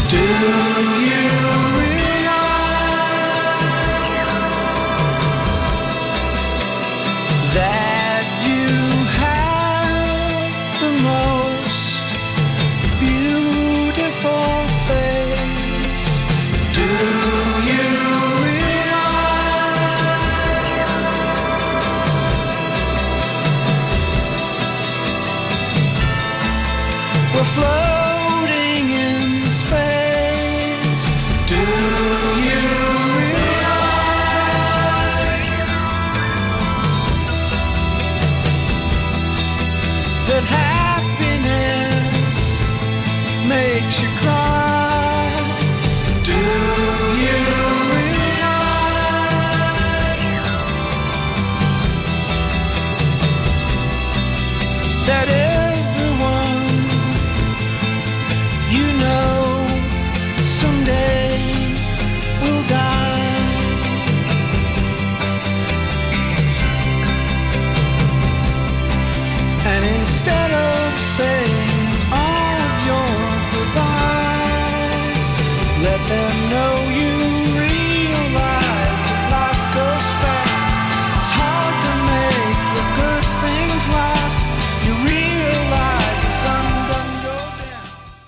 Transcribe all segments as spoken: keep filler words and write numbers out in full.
Do you realize that you have the most beautiful face? Do you realize we're floating in space? Do you realize that happiness makes you cry? Do you realize that everyone you know someday will die? And instead of saying all of your goodbyes, let them know you realize that life goes fast. It's hard to make the good things last. You realize the sun doesn't go down.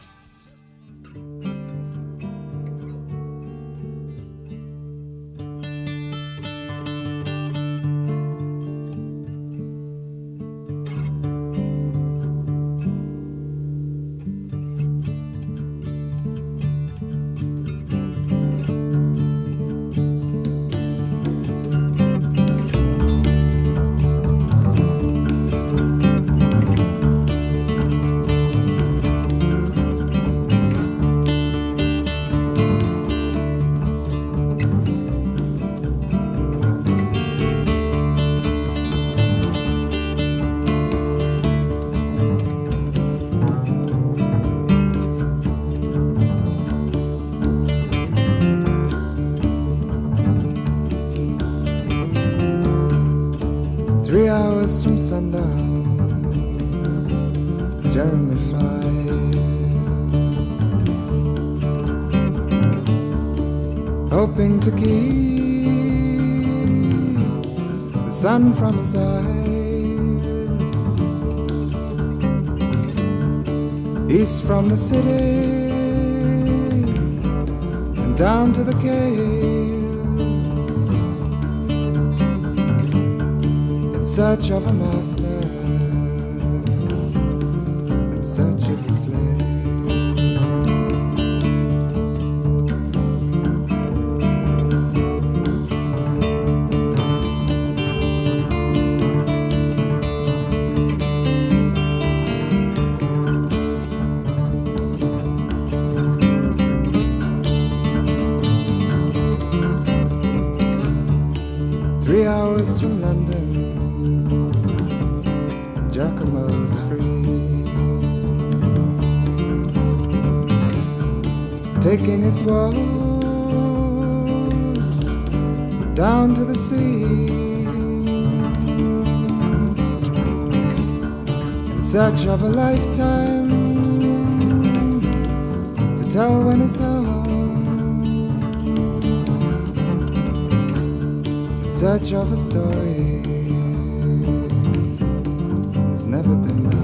Three hours from sundown, Jeremy flies, hoping to keep the sun from his eyes. East from the city and down to the cave, in search of a master, in search of a slave. Three hours from London, Giacomo's free, taking his woes down to the sea, in search of a lifetime to tell when he's home, in search of a story that's never been known.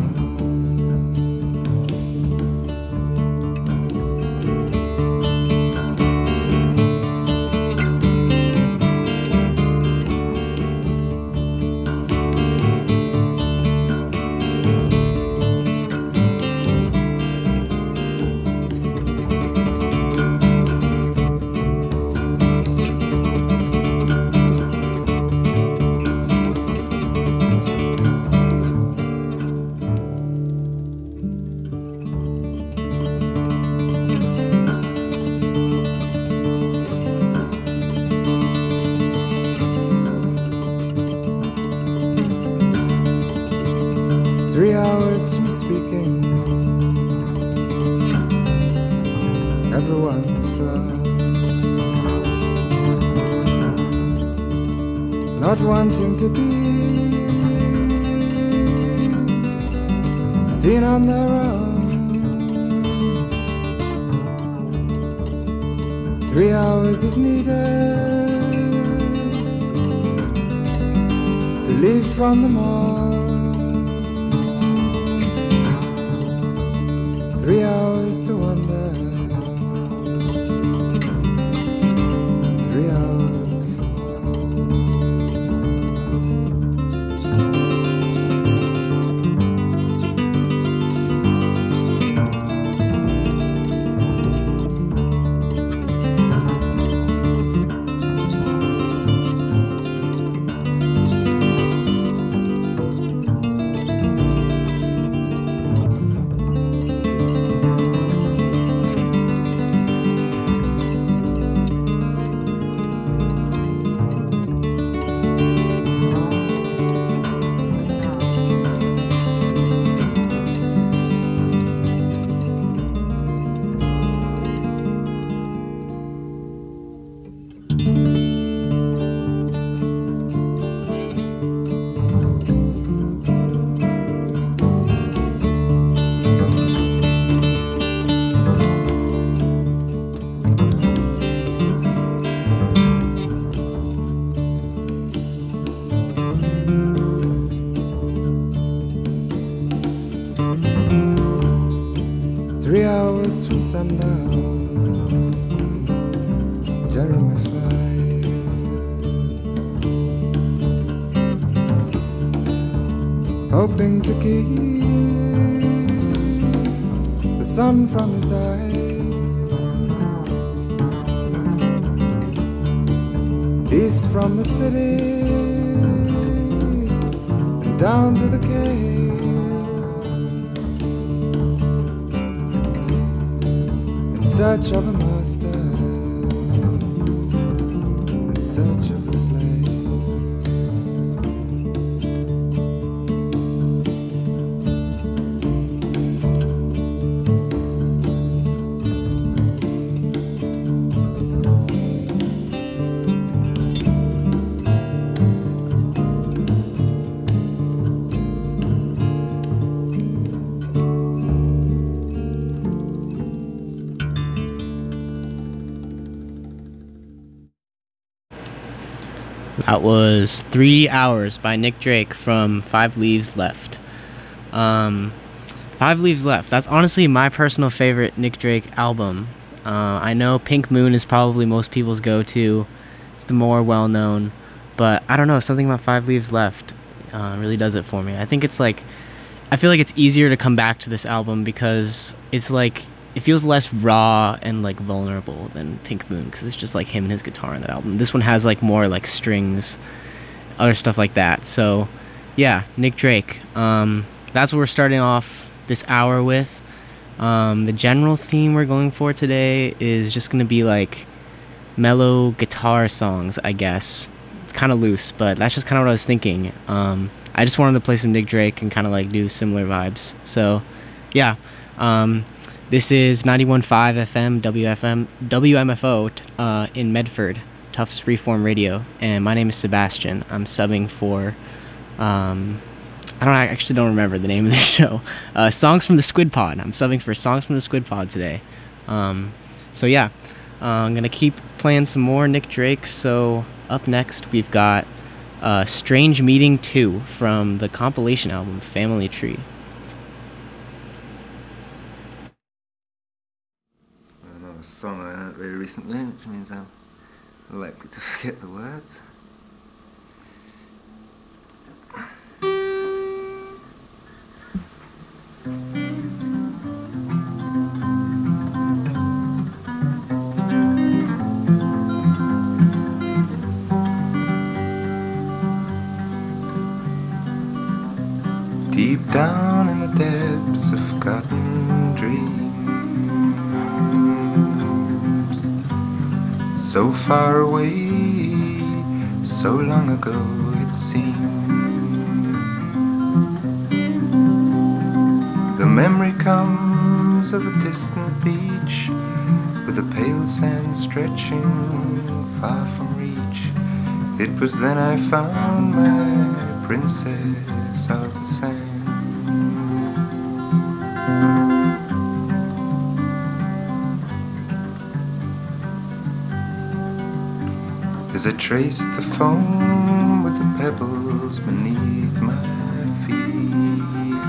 Three hours from speaking, everyone's flown, not wanting to be seen on their own. Three hours is needed to leave from the mall. Three hours to wonder. Three hours to fall. Three hours from sundown, Jeremy flies, hoping to keep the sun from his eyes. East from the city and down to the cave. In search of a master, in search of a slave. That was Three Hours by Nick Drake from Five Leaves Left. Um, Five Leaves Left. That's honestly my personal favorite Nick Drake album. Uh, I know Pink Moon is probably most people's go-to. It's the more well-known. But I don't know, something about Five Leaves Left uh, really does it for me. I think it's like, I feel like it's easier to come back to this album because it's like, it feels less raw and like vulnerable than Pink Moon because it's just like him and his guitar on that album. This one has like more like strings, other stuff like that. So yeah, Nick Drake. Um, that's what we're starting off this hour with. Um, the general theme we're going for today is just going to be like mellow guitar songs, I guess. It's kind of loose, but that's just kind of what I was thinking. Um, I just wanted to play some Nick Drake and kind of like do similar vibes. So yeah. Um, This is ninety-one point five F M, W F M, W M F O uh, in Medford, Tufts Freeform Radio, and my name is Sebastian. I'm subbing for, um, I don't I actually don't remember the name of the show, uh, Songs from the Squid Pod. I'm subbing for Songs from the Squid Pod today. Um, so yeah, uh, I'm going to keep playing some more Nick Drake. So up next we've got uh, Strange Meeting two from the compilation album Family Tree. Song I learned very recently, which means I'm likely to forget the words. Deep down in the depths of forgotten dreams, so far away, so long ago it seemed. The memory comes of a distant beach, with the pale sand stretching far from reach. It was then I found my princess of the sand. as I traced the foam with the pebbles beneath my feet.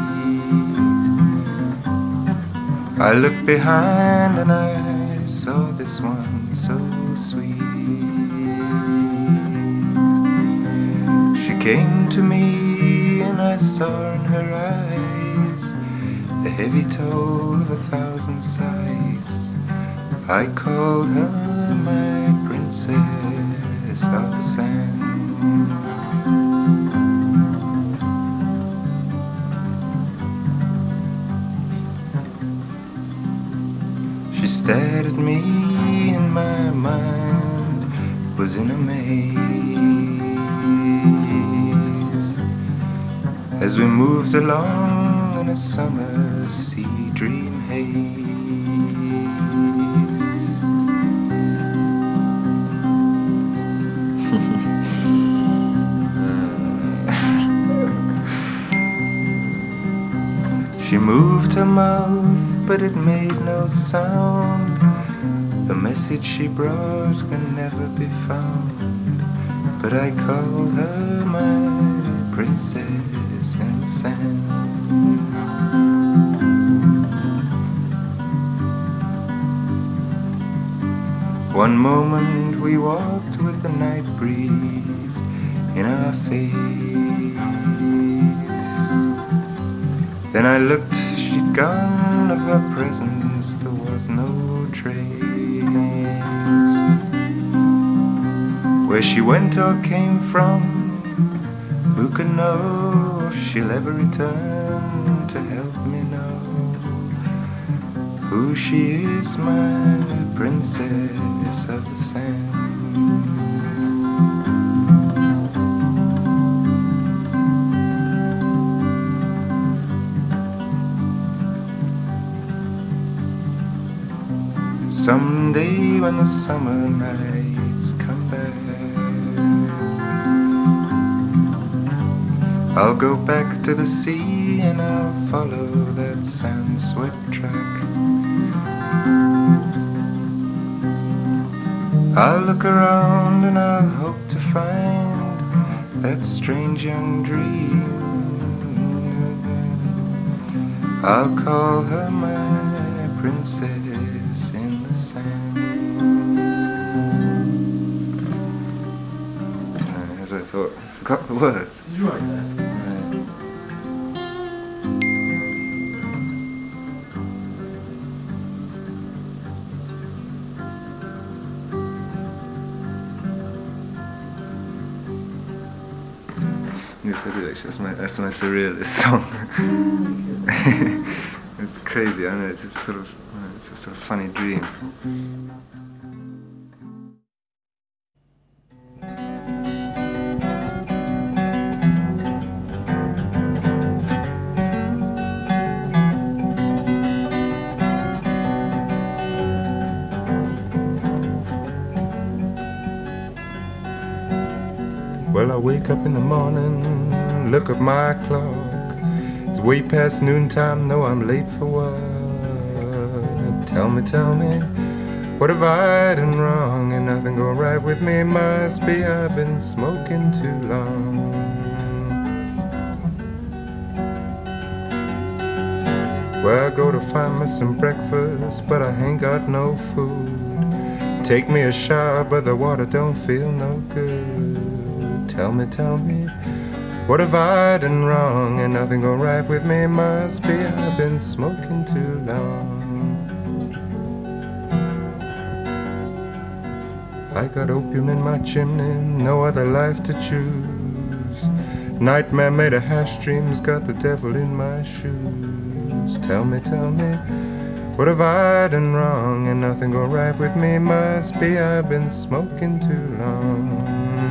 I looked behind and I saw this one so sweet. She came to me and I saw in her eyes the heavy toll of a thousand sighs. I called her my princess of the sand. She stared at me and my mind was in a maze as we moved along in a summer sea dream haze. She moved her mouth, but it made no sound. The message she brought can never be found. But I called her my princess in the sand. One moment we walked with the night breeze in our face. Then I looked, she'd gone, of her presence there was no trace. Where she went or came from, who can know if she'll ever return to help me know who she is, my princess of the sand. Someday when the summer nights come back, I'll go back to the sea and I'll follow that sand-swept track. I'll look around and I'll hope to find that strange young dream. I'll call her my princess. As I thought, forgot the words. Did you write that? Yes, I did actually. That's my, that's my surrealist song. It's crazy, I know, it's, it's sort of, it's a sort of funny dream. Well, I wake up in the morning, look at my clock. It's way past noontime, no, I'm late for work. Tell me, tell me, what have I done wrong? And nothing going right with me, must be I've been smoking too long. Well, I go to find me some breakfast, but I ain't got no food. Take me a shower, but the water don't feel no good. Tell me, tell me, what have I done wrong? And nothing going right with me, must be I've been smoking too long. I got opium in my chimney, no other life to choose. Nightmare made of hash dreams, got the devil in my shoes. Tell me, tell me, what have I done wrong? And nothing going right with me, must be I've been smoking too long.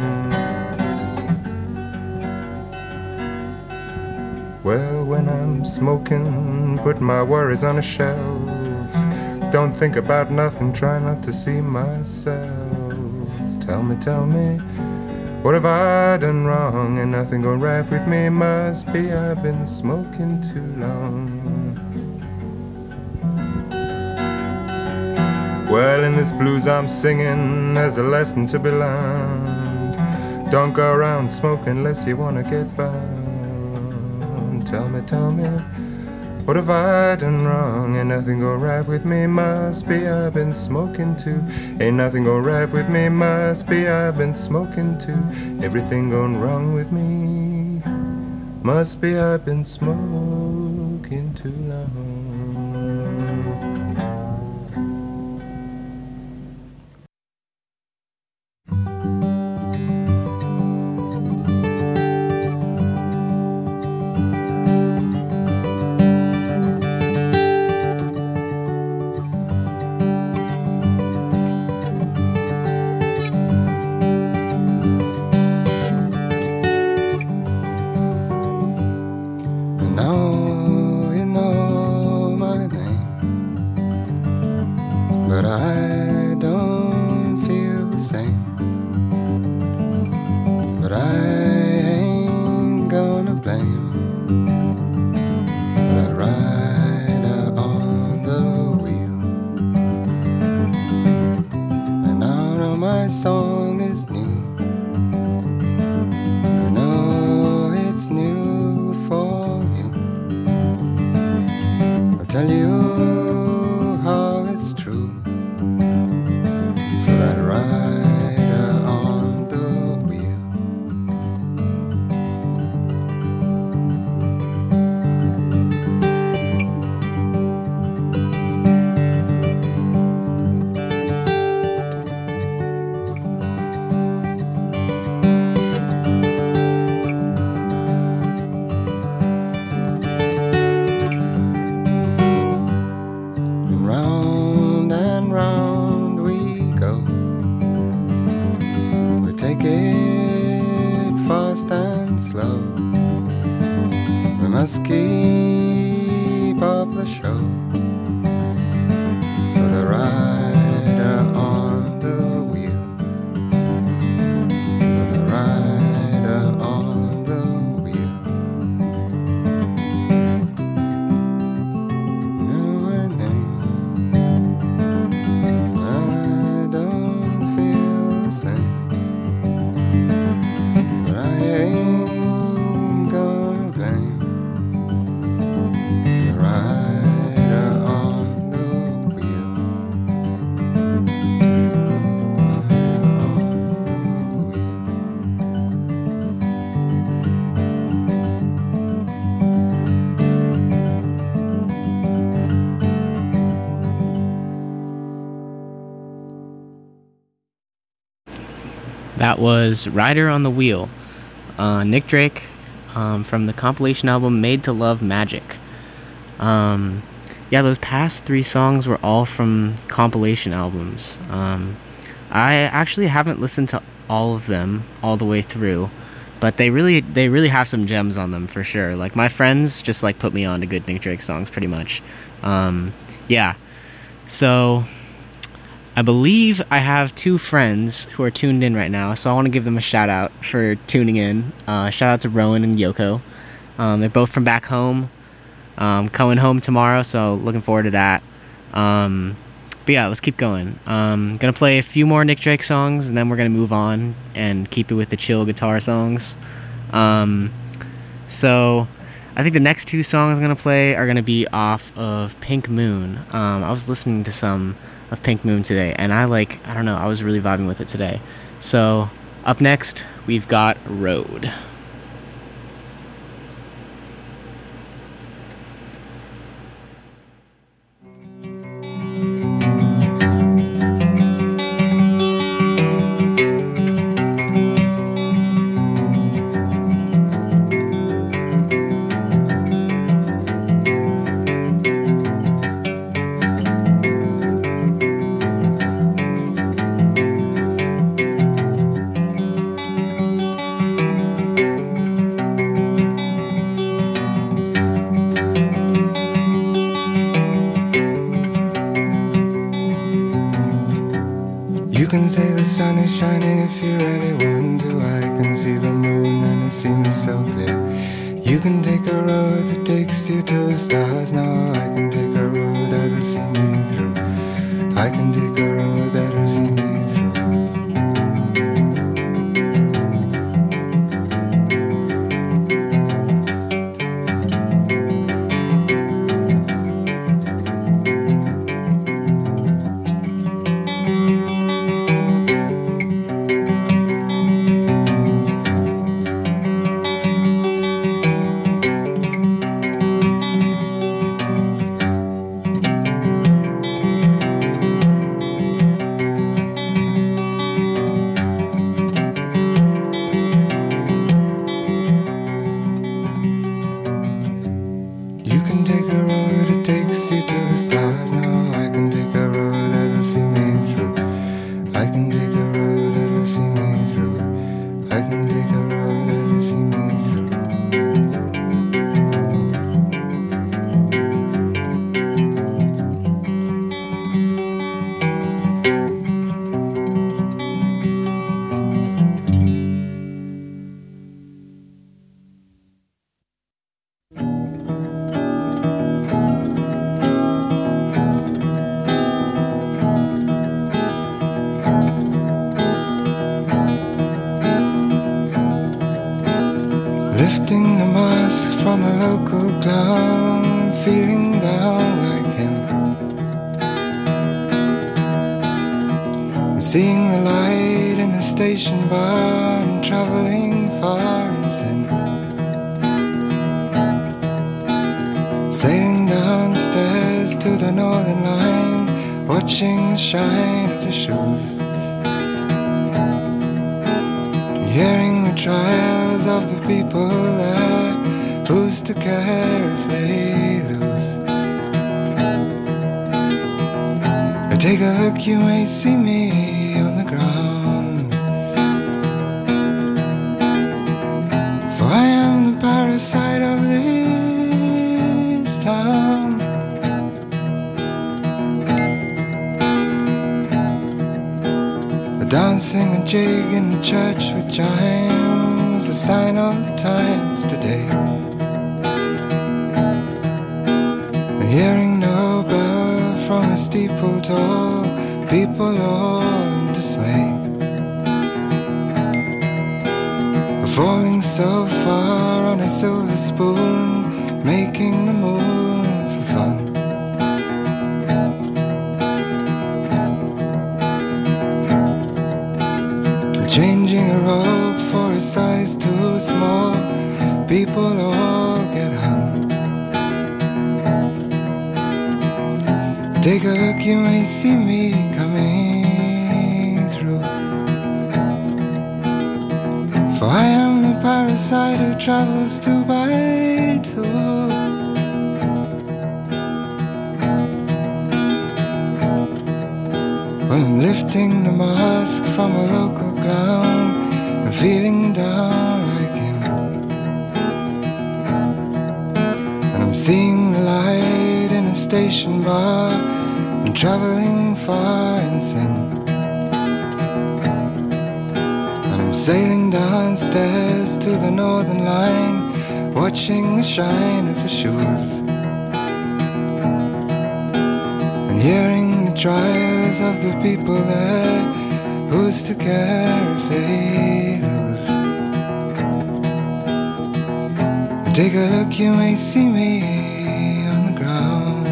Well, when I'm smoking, put my worries on a shelf. Don't think about nothing, try not to see myself. Tell me, tell me, what have I done wrong? And nothing going right with me, must be I've been smoking too long. Well, in this blues I'm singing, there's a lesson to be learned. Don't go around smoking unless you wanna get bound. Tell me, tell me, what have I done wrong? Ain't nothing go right with me, must be I've been smoking too. Ain't nothing go right with me, must be I've been smoking too. Everything going wrong with me, must be I've been smoking too long. That was Rider on the Wheel, uh, Nick Drake, um, from the compilation album Made to Love Magic. Um, yeah, those past three songs were all from compilation albums. Um, I actually haven't listened to all of them all the way through, but they really they really have some gems on them for sure. Like, my friends just like put me on to good Nick Drake songs pretty much. Um, yeah, so I believe I have two friends who are tuned in right now, so I want to give them a shout out for tuning in. Uh, shout out to Rowan and Yoko. Um, they're both from back home. Um, coming home tomorrow, so looking forward to that. Um, but yeah, let's keep going. Um, gonna play a few more Nick Drake songs, and then we're gonna move on and keep it with the chill guitar songs. Um, so I think the next two songs I'm gonna play are gonna be off of Pink Moon. Um, I was listening to some of Pink Moon today, and I like, I don't know, I was really vibing with it today. So up next, we've got Road. You can say the sun is shining if you really want to. I can see the moon and it seems so clear. You can take a road that takes you to the stars. Now I can take a road that'll see me through. I can take a road that'll see me through. seeing the light in a station bar and traveling far in sin. Sailing downstairs to the Northern Line, watching the shine of the shoes, hearing the trials of the people there. Who's to care if they lose? Take a look, you may see me on the ground, for I am the parasite of this town. A dancing a jig in the church with chimes, a sign of the times today. And hearing no bell from a steeple tall, people all in dismay, falling so far on a silver spoon, making the moon for fun. Changing a robe for a size too small, people all get hung. Take a look, you may see me coming through, for I am the parasite who travels two by two. When I'm lifting the mask from a local clown and feeling down like him, and I'm seeing the light in a station bar and traveling far in sin, and I'm sailing downstairs to the Northern Line, watching the shine of the shoes, and hearing the trials of the people there. Who's to care if they lose? Take a look, you may see me on the ground,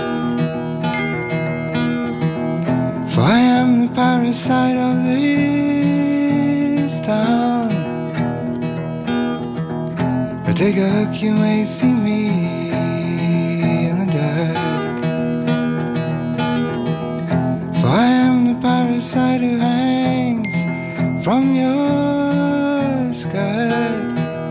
for I am the parasite of this town. Take a look, you may see me in the dark, for I am the parasite who hangs from your skirt.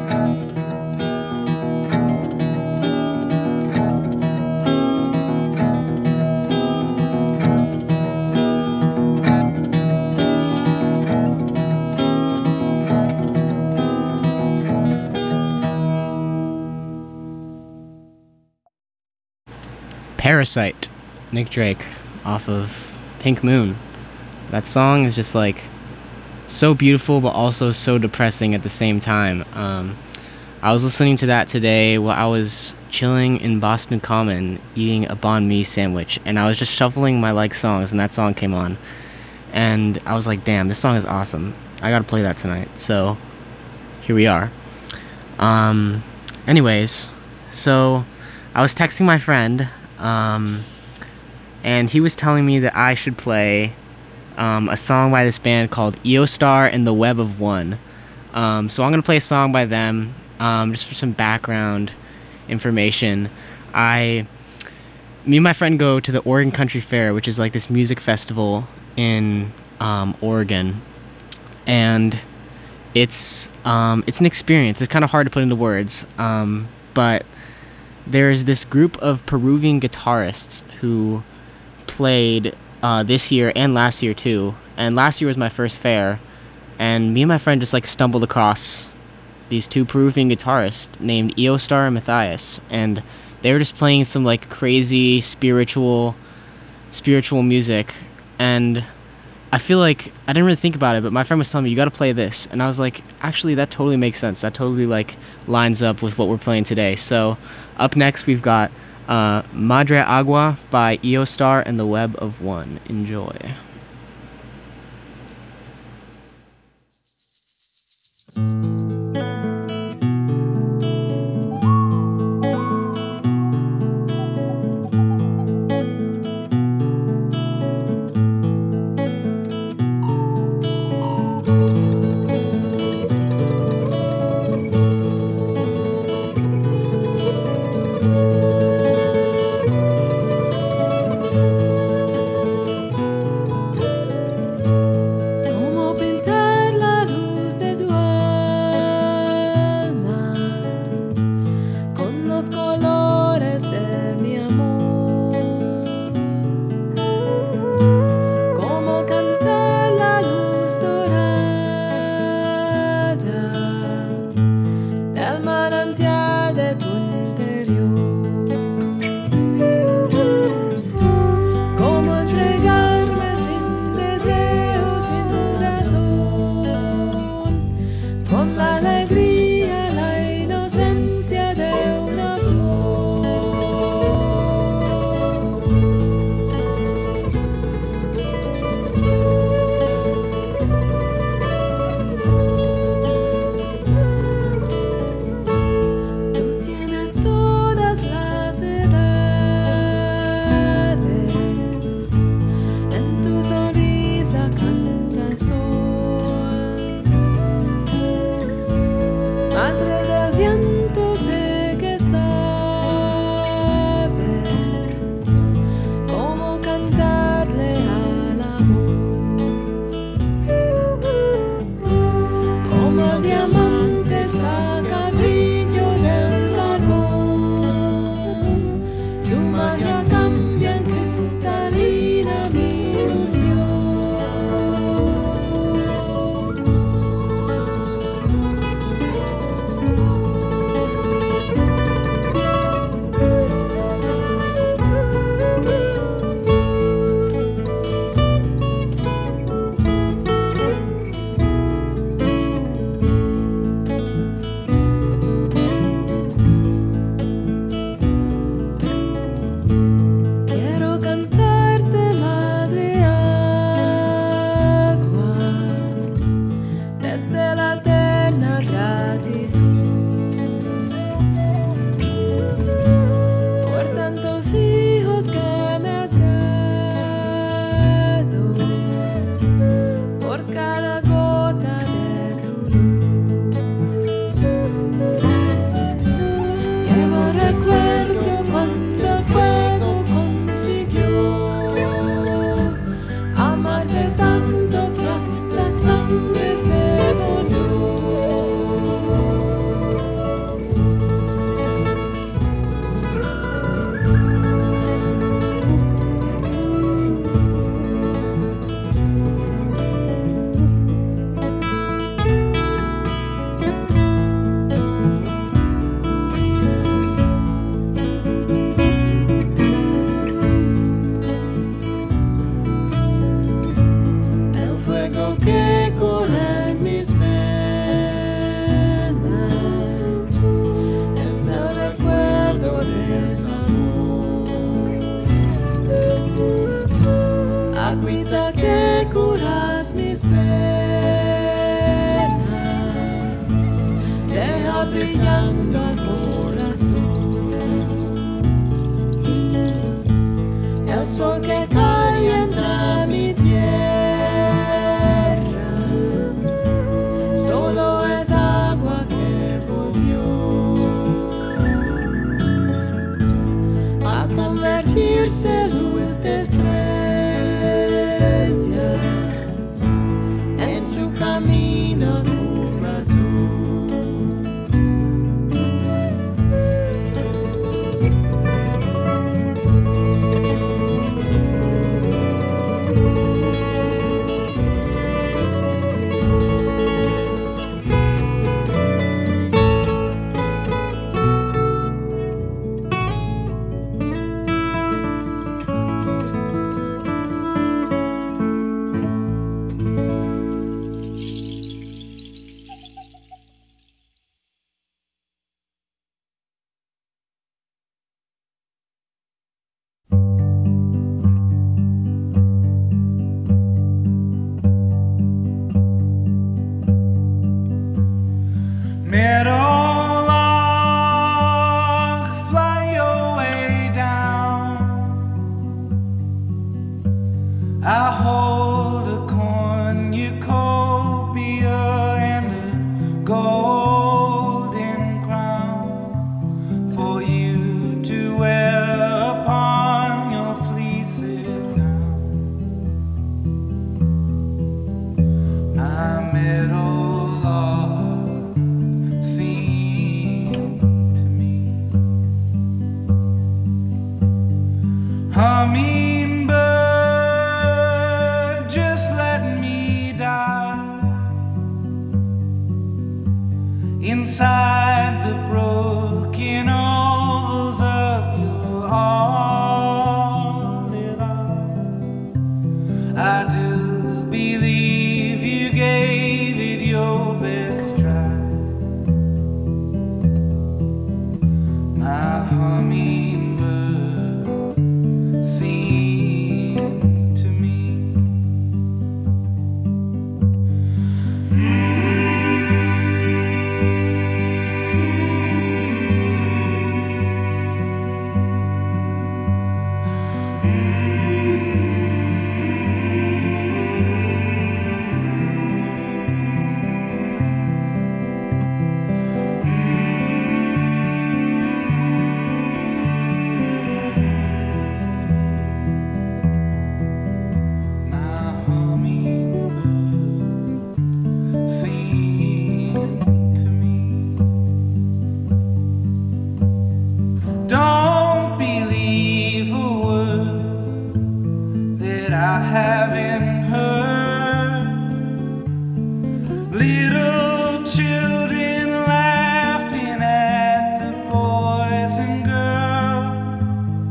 Parasite, Nick Drake, off of Pink Moon. That song is just like so beautiful, but also so depressing at the same time. Um, I was listening to that today while I was chilling in Boston Common eating a banh mi sandwich, and I was just shuffling my like songs, and that song came on, and I was like, damn, this song is awesome. I gotta play that tonight. So here we are. Um, anyways, so I was texting my friend, um, and he was telling me that I should play um, a song by this band called Eostar and the Web of One. Um, so I'm going to play a song by them, um, just for some background information. I, me and my friend go to the Oregon Country Fair, which is like this music festival in um, Oregon, and it's um, it's an experience. It's kind of hard to put into words, um, but there's this group of Peruvian guitarists who played uh, this year and last year too. And last year was my first fair, and me and my friend just like stumbled across these two Peruvian guitarists named Eostar and Matthias, and they were just playing some like crazy spiritual, spiritual music. And I feel like I didn't really think about it, but my friend was telling me, you got to play this, and I was like, actually, that totally makes sense. That totally like lines up with what we're playing today. So up next, we've got uh, Madre Agua by Eostar and the Web of One. Enjoy. agüita que curas mis penas, deja brillando al corazón el sol que calienta mi tierra, solo es agua que volvió a convertirse en luz de estrella en su camino al corazón. Meadowlark, fly your way down. I hold a cornucopia and a golden crown for you to wear upon your fleecy gown. My meadowlark, sing to me. Hummingbird, just let me die inside the broken ovals of your olive eye. I do believe you gave it your best try. My hummingbird, sing to me. My hummingbird, sing to me. Don't believe a word that I haven't heard. Little children laughing at the boys and girls.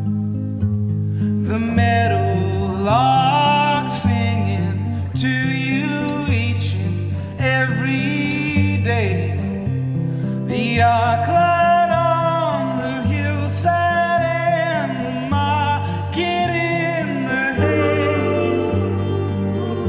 The meadowlark singing to you each and every day. The arclight on the hillside and the market in the hay.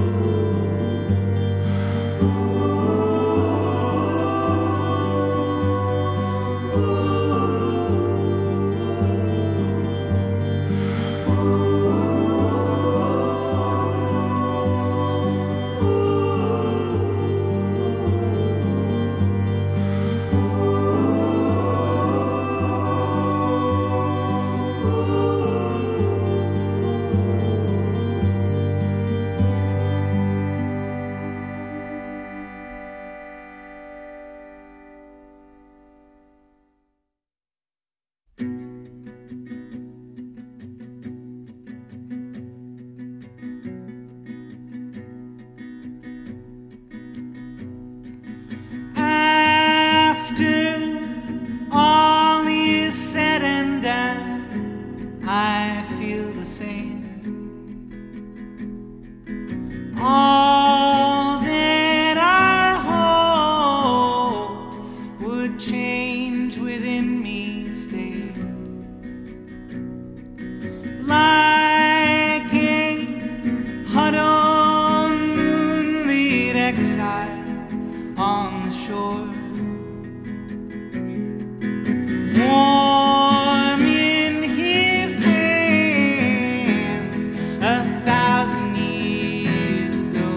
exile on the shore. Warm in his hands a thousand years ago.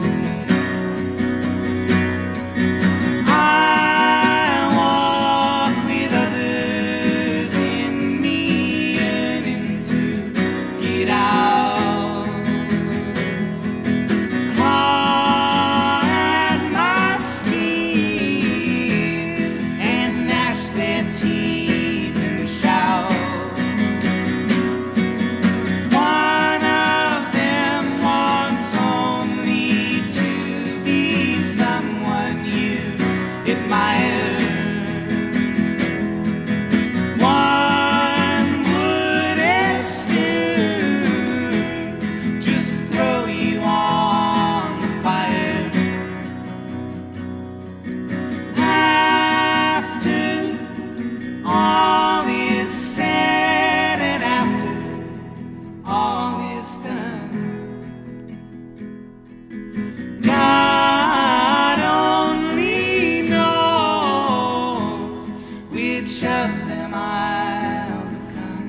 I walk with others in me, yearning to get out. Claw at my skin and gnash their teeth and shout. One of them wants only to be someone you admire. One would as soon just throw you on the fire. After all is said and after all is done, God only knows which of them I'll become.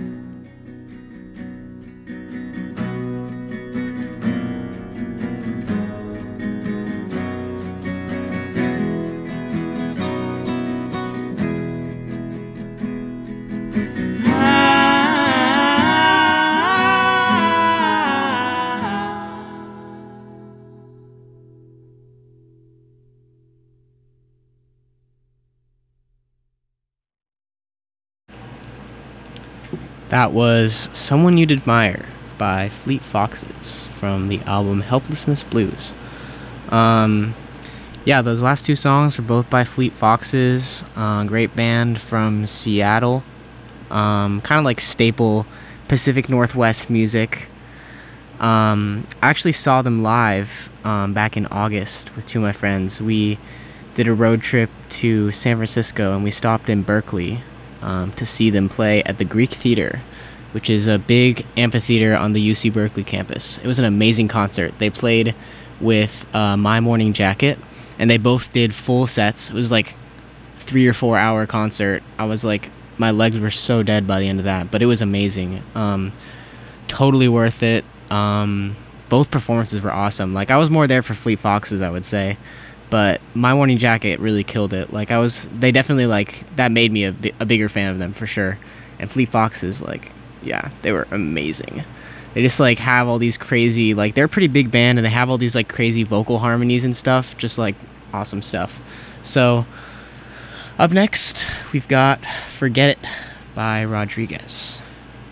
That was Someone You'd Admire by Fleet Foxes from the album Helplessness Blues. Um, yeah, those last two songs were both by Fleet Foxes, uh, great band from Seattle. Um, kind of like staple Pacific Northwest music. Um, I actually saw them live um, back in August with two of my friends. We did a road trip to San Francisco and we stopped in Berkeley um, to see them play at the Greek Theater, which is a big amphitheater on the U C Berkeley campus. It was an amazing concert. They played with uh, My Morning Jacket, and they both did full sets. It was like three or four hour concert. I was like, my legs were so dead by the end of that, but it was amazing. Um, totally worth it. Um, both performances were awesome. Like, I was more there for Fleet Foxes, I would say, but My Morning Jacket really killed it. Like, I was, they definitely, like, that made me a, bi- a bigger fan of them for sure. And Fleet Foxes, like, yeah, they were amazing. They just, like, have all these crazy, like, they're a pretty big band, and they have all these, like, crazy vocal harmonies and stuff. Just, like, awesome stuff. So, up next, we've got Forget It by Rodriguez.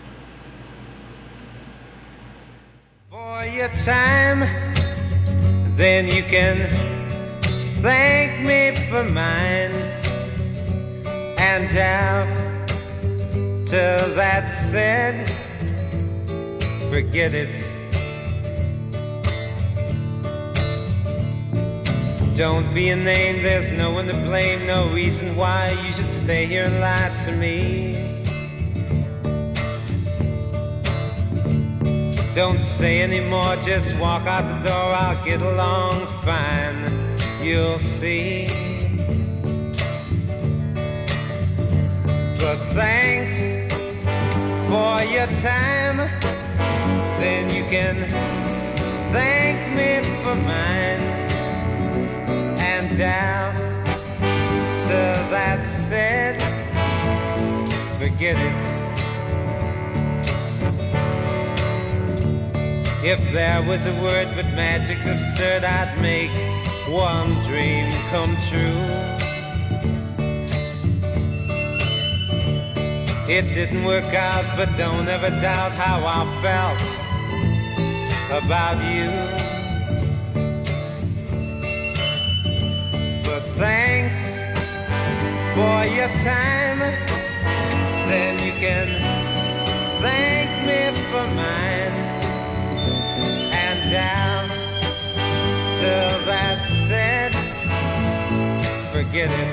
For your time, then you can thank me for mine. And after that said, forget it. Don't be a name, there's no one to blame, no reason why you should stay here and lie to me. Don't say anymore, just walk out the door, I'll get along fine, you'll see. But thanks for your time, then you can thank me for mine. And down to that said, forget it. If there was a word but magic's absurd, I'd make one dream come true. It didn't work out, but don't ever doubt how I felt about you. But thanks for your time, then you can thank me for mine. And down till that said, forget it.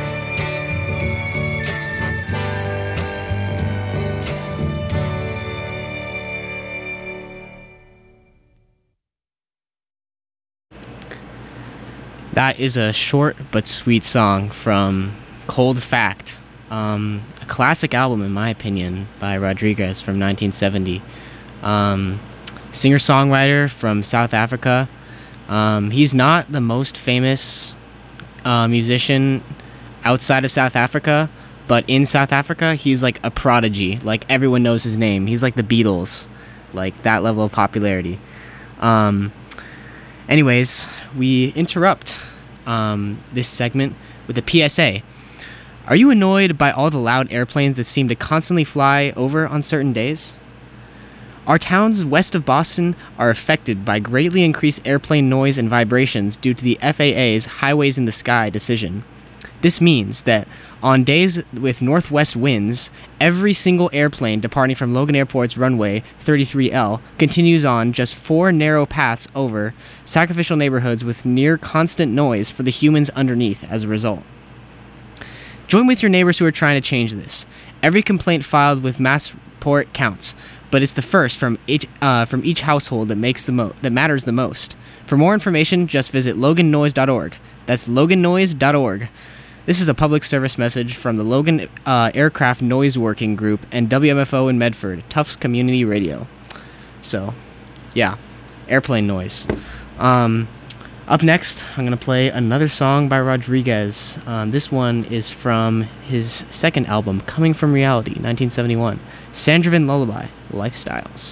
That is a short but sweet song from Cold Fact, um, a classic album in my opinion by Rodriguez from nineteen seventy. Um, singer-songwriter from South Africa. Um, he's not the most famous uh, musician outside of South Africa, but in South Africa, he's like a prodigy. Like, everyone knows his name. He's like the Beatles, like that level of popularity. Um, anyways, we interrupt um, this segment with a P S A. Are you annoyed by all the loud airplanes that seem to constantly fly over on certain days? Our towns west of Boston are affected by greatly increased airplane noise and vibrations due to the F A A's Highways in the Sky decision. This means that on days with northwest winds, every single airplane departing from Logan Airport's runway thirty-three L continues on just four narrow paths over sacrificial neighborhoods with near constant noise for the humans underneath as a result. Join with your neighbors who are trying to change this. Every complaint filed with Massport counts, but it's the first from each uh, from each household that makes the mo- that matters the most. For more information, just visit logan noise dot org. That's logan noise dot org. This is a public service message from the Logan uh, Aircraft Noise Working Group and W M F O in Medford, Tufts Community Radio. So, yeah, airplane noise. Um, up next, I'm going to play another song by Rodriguez. Um, this one is from his second album, Coming From Reality, nineteen seventy-one. Sandrivan Lullaby, Lifestyles.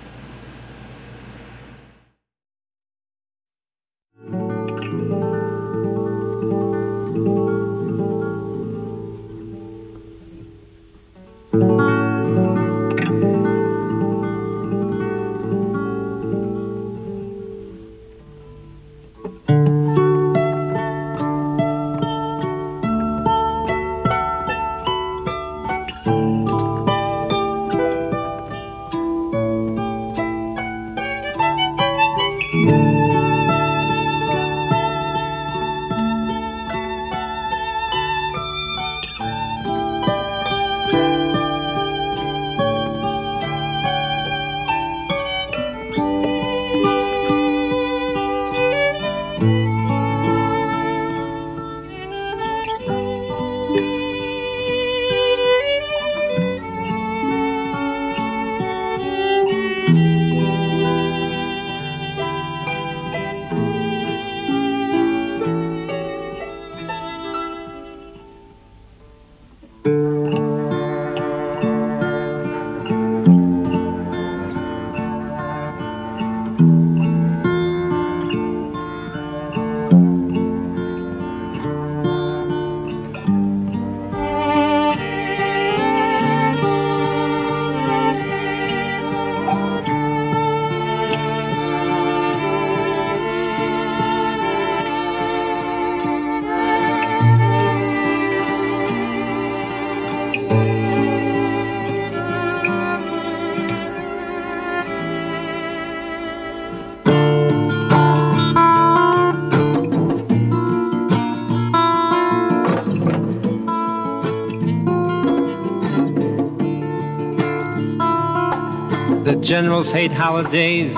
The generals hate holidays,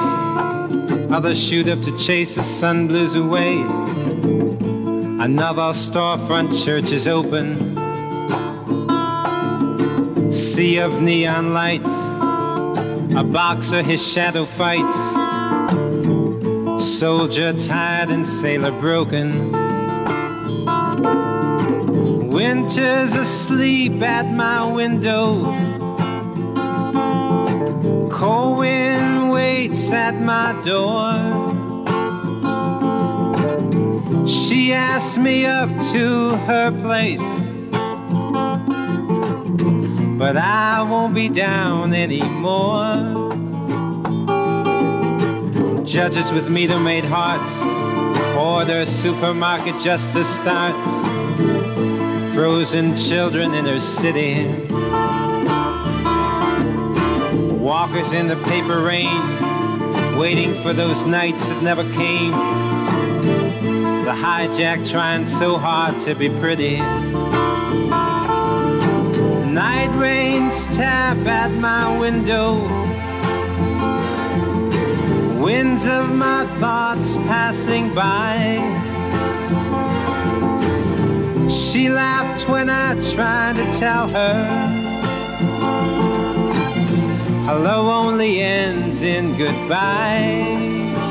others shoot up to chase the sun blues away. Another storefront church is open, sea of neon lights, a boxer his shadow fights, soldier tired and sailor broken. Winter's asleep at my window, cold wind waits at my door. She asked me up to her place, but I won't be down anymore. Judges with meter-maid hearts, order supermarket justice starts. Frozen children in her city, walkers in the paper rain, waiting for those nights that never came. The hijack trying so hard to be pretty. Night rains tap at my window, winds of my thoughts passing by. She laughed when I tried to tell her hello only ends in goodbye.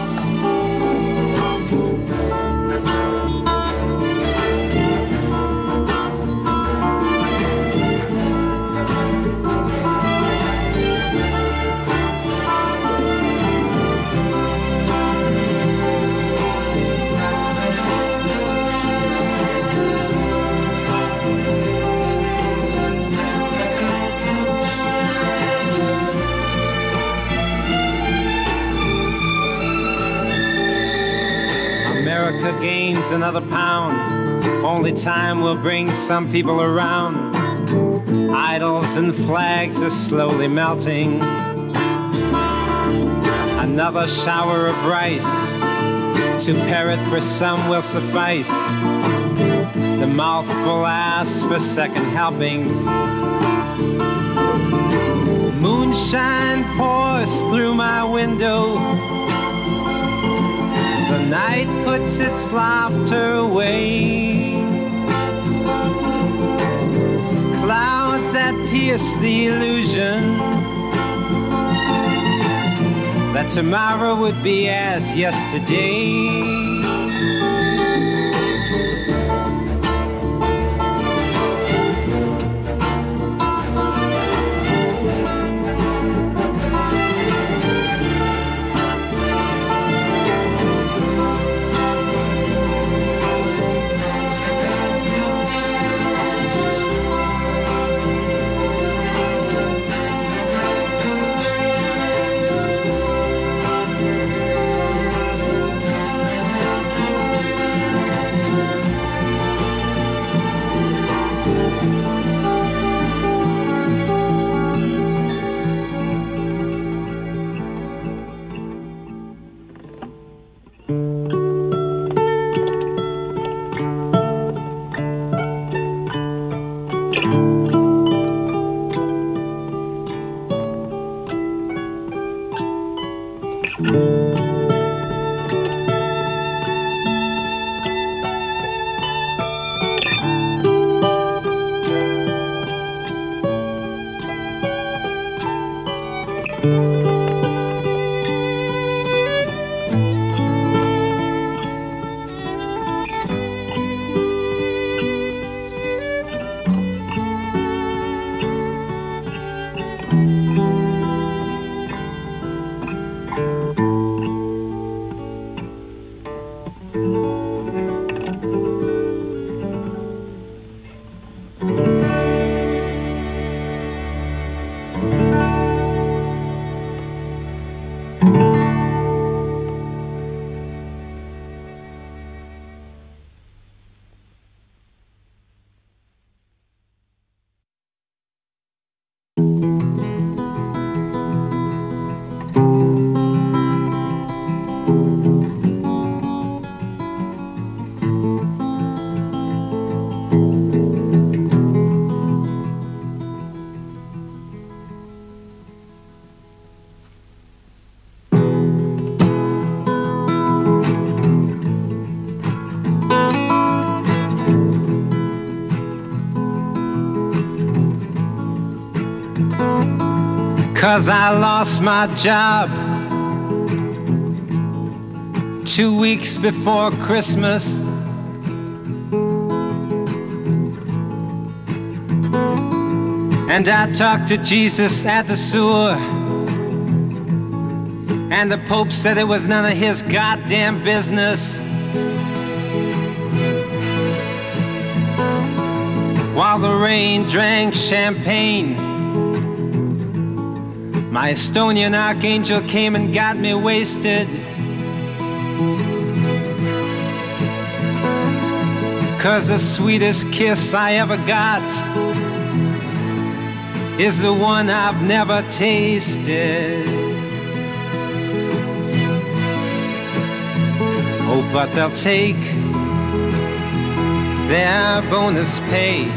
America gains another pound. Only time will bring some people around. Idols and flags are slowly melting. Another shower of rice to parrot for some will suffice. The mouthful asks for second helpings. Moonshine pours through my window. The night puts its laughter away. Clouds that pierce the illusion that tomorrow would be as yesterday. Cause I lost my job two weeks before Christmas. And I talked to Jesus at the sewer, and the Pope said it was none of his goddamn business. While the rain drank champagne, my Estonian archangel came and got me wasted. Cause the sweetest kiss I ever got is the one I've never tasted. Oh, but they'll take their bonus pay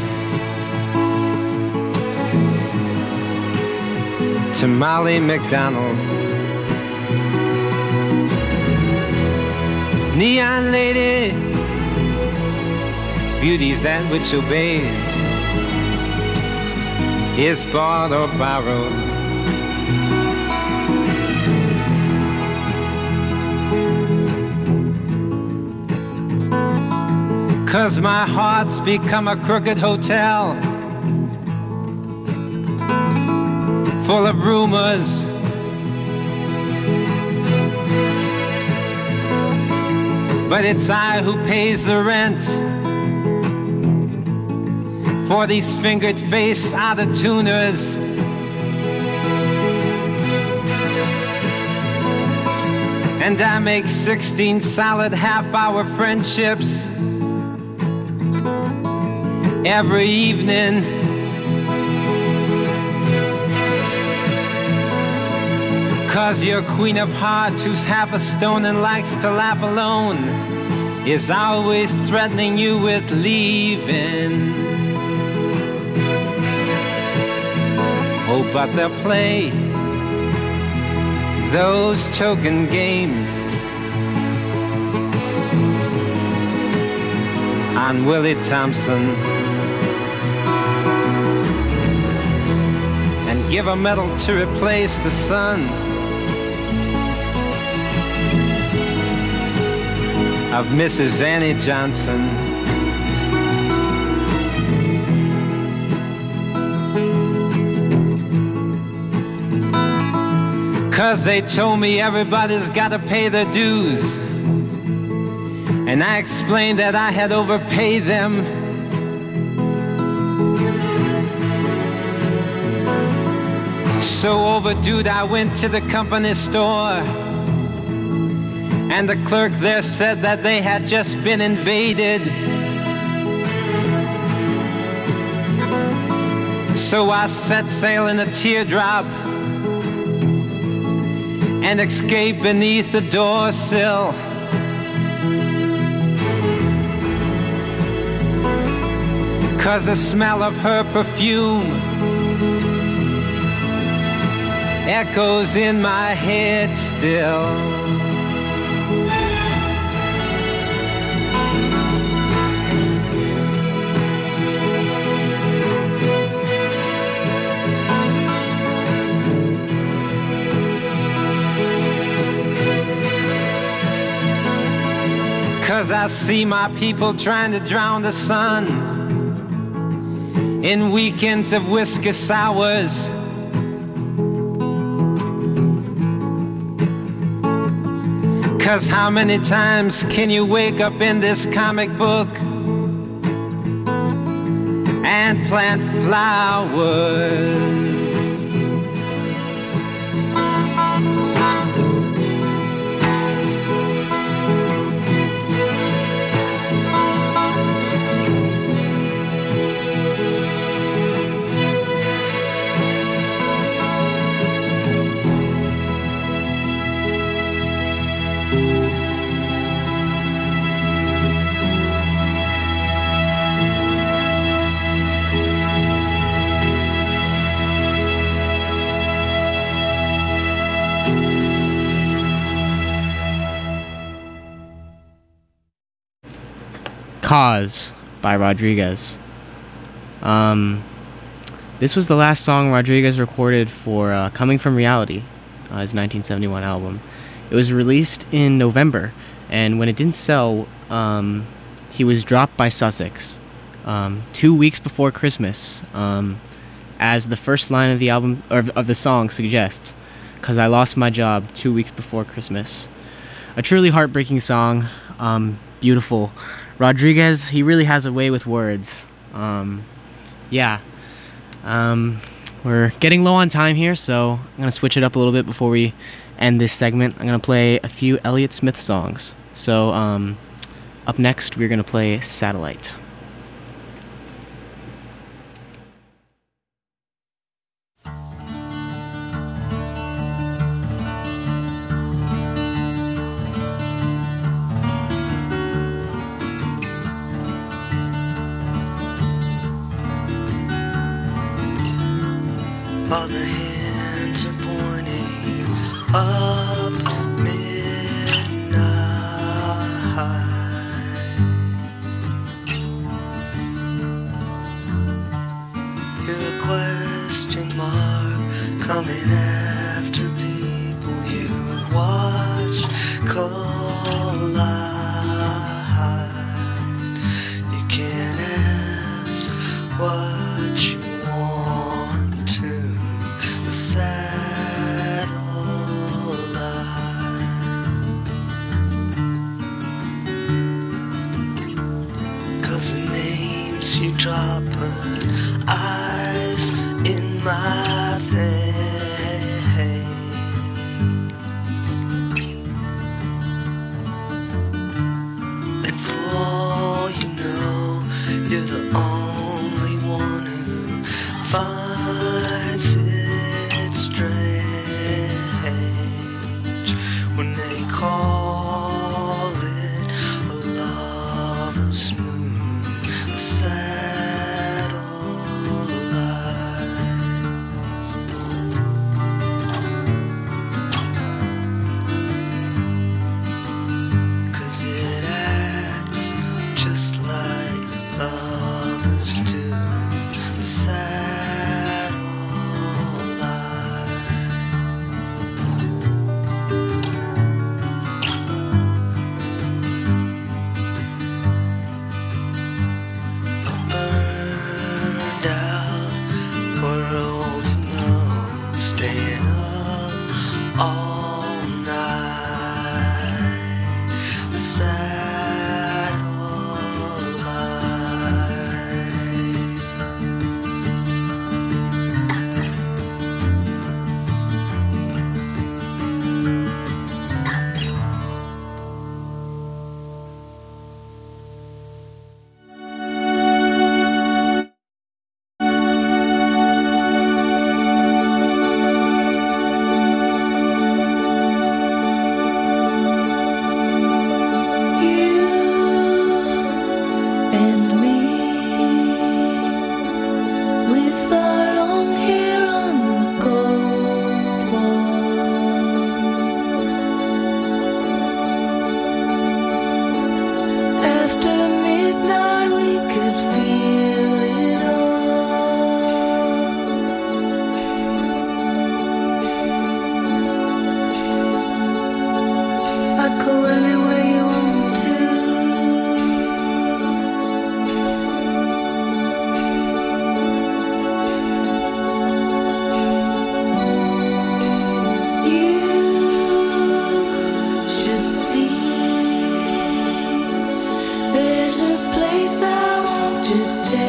to Molly McDonald. Neon lady, beauty's that which obeys, is bought or borrowed. Cause my heart's become a crooked hotel, full of rumors, but it's I who pays the rent for these fingered face out-of-tuners. And I make sixteen solid half-hour friendships every evening. Cause your queen of hearts, who's half a stone and likes to laugh alone, is always threatening you with leaving. Oh, but they'll play those choking games on Willie Thompson and give a medal to replace the sun of Missus Annie Johnson. Cause they told me everybody's gotta pay their dues, and I explained that I had overpaid them. So overdue, I went to the company store, and the clerk there said that they had just been invaded. So I set sail in a teardrop and escaped beneath the door sill. Cause the smell of her perfume echoes in my head still. Cause I see my people trying to drown the sun in weekends of whiskey sours. Cause how many times can you wake up in this comic book and plant flowers? Cause by Rodriguez. Um, this was the last song Rodriguez recorded for uh, Coming From Reality, uh, his nineteen seventy-one album. It was released in November, and when it didn't sell, um, he was dropped by Sussex um, two weeks before Christmas, um, as the first line of the album or of the song suggests. Cause I lost my job two weeks before Christmas. A truly heartbreaking song. Um, beautiful. Rodriguez, he really has a way with words. Um, yeah. Um, we're getting low on time here, so I'm going to switch it up a little bit before we end this segment. I'm going to play a few Elliott Smith songs. So, um, up next, we're going to play Satellite. All the hands are pointing up midnight. You can ask what you want to the satellite. Cause the names you drop put eyes in my face. You're the only one who finds it strange when they call it a lover's moon, a satellite. Cause it acts just like lovers do the satellite. A burned out world, you know, staying up all night. The satellite. To take